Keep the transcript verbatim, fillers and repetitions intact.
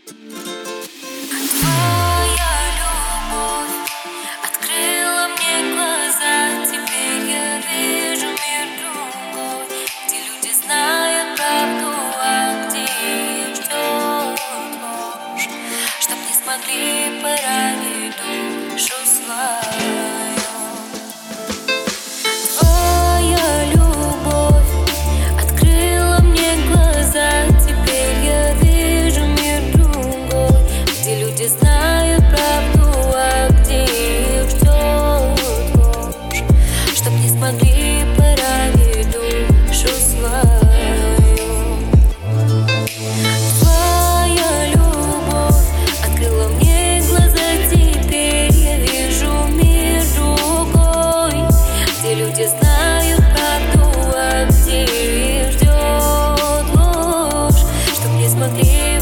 Твоя любовь открыла мне глаза. Теперь я вижу мир другой, где люди знают правду, а где их ждет ложь, чтоб не смогли поранить душу свою. Твоя любовь открыла мне глаза. Теперь я вижу мир другой, где люди знают правду, а где их ждет ложь, чтоб не смогли поранить душу свою. Твоя любовь открыла мне глаза. Теперь я вижу мир другой, где люди знают правду, а где их ждет ложь, чтоб не смогли